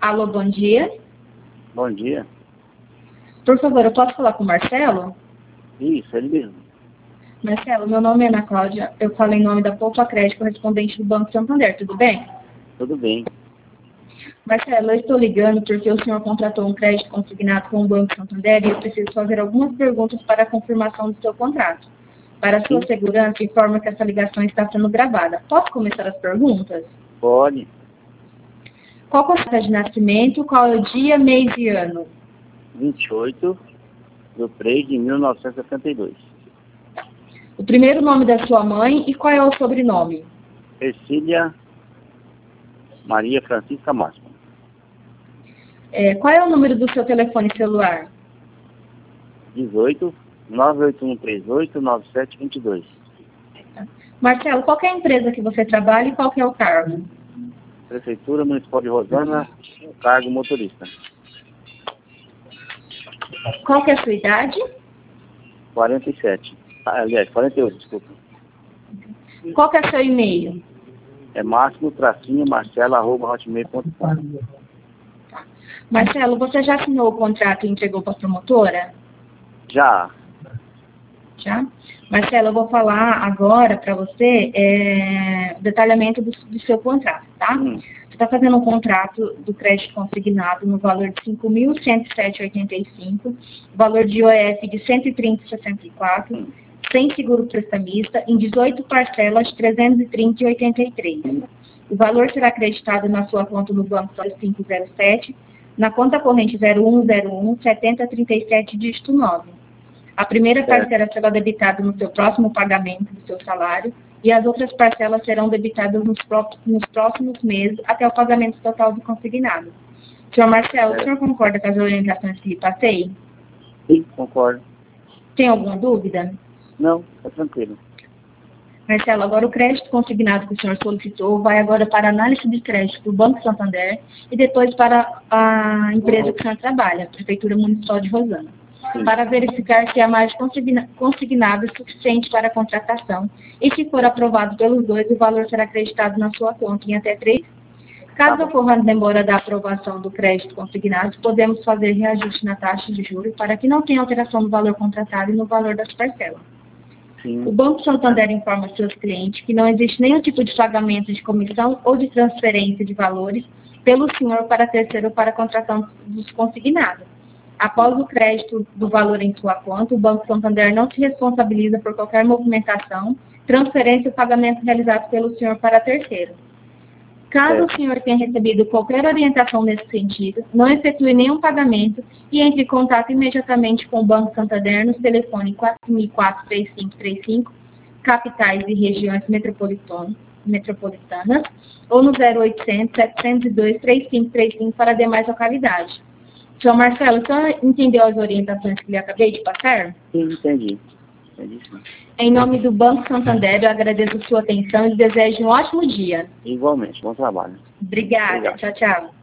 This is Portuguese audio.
Alô, bom dia. Bom dia. Por favor, eu posso falar com o Marcelo? Isso, ele mesmo. Marcelo, meu nome é Ana Cláudia. Eu falo em nome da Poupa Crédito, correspondente do Banco Santander. Tudo bem? Tudo bem. Marcelo, eu estou ligando porque o senhor contratou um crédito consignado com o Banco Santander e eu preciso fazer algumas perguntas para a confirmação do seu contrato. Para a sua segurança, informa que essa ligação está sendo gravada. Posso começar as perguntas? Pode. Qual é a data de nascimento? Qual é o dia, mês e ano? 28/3/1972. O primeiro nome da sua mãe e qual é o sobrenome? Ercília Maria Francisca Máximo. Qual é o número do seu telefone celular? 18/98138/9722. Marcelo, qual é a empresa que você trabalha e qual é o cargo? Prefeitura Municipal de Rosana, cargo motorista. Qual que é a sua idade? 47. Aliás, 48, desculpa. Qual que é o seu e-mail? É máximo_marcelo@hotmail.com. Marcelo, você já assinou o contrato e entregou para a promotora? Já. Já? Marcelo, eu vou falar agora para você o detalhamento do seu contrato, tá? Você está fazendo um contrato do crédito consignado no valor de R$ 5.107,85, valor de IOF de R$ 130,64, sem seguro prestamista, em 18 parcelas de R$ 330,83. O valor será acreditado na sua conta no Banco 507, na conta corrente 0101-7037, dígito 9. A primeira parcela será debitada no seu próximo pagamento do seu salário e as outras parcelas serão debitadas nos próximos meses até o pagamento total do consignado. Senhor Marcelo, o senhor concorda com as orientações que lhe passei? Sim, concordo. Tem alguma dúvida? Não, está tranquilo. Marcelo, agora o crédito consignado que o senhor solicitou vai agora para a análise de crédito do Banco Santander e depois para a empresa que o senhor trabalha, a Prefeitura Municipal de Rosana, para verificar se a margem consignada é suficiente para a contratação e, se for aprovado pelos dois, o valor será acreditado na sua conta em até 3 meses. Caso ocorra a demora da aprovação do crédito consignado, podemos fazer reajuste na taxa de juros para que não tenha alteração no valor contratado e no valor das parcelas. Sim. O Banco Santander informa seus clientes que não existe nenhum tipo de pagamento de comissão ou de transferência de valores pelo senhor para terceiro para a contratação dos consignados. Após o crédito do valor em sua conta, o Banco Santander não se responsabiliza por qualquer movimentação, transferência ou pagamento realizado pelo senhor para terceiro. Caso o senhor tenha recebido qualquer orientação nesse sentido, não efetue nenhum pagamento e entre em contato imediatamente com o Banco Santander nos telefones 4004-3535, capitais e regiões metropolitanas, ou no 0800-702-3535 para demais localidades. Senhor Marcelo, o senhor entendeu as orientações que lhe acabei de passar? Sim, entendi. Entendi, sim. Em nome do Banco Santander, eu agradeço a sua atenção e desejo um ótimo dia. Igualmente, bom trabalho. Obrigada. Obrigado. Tchau, tchau.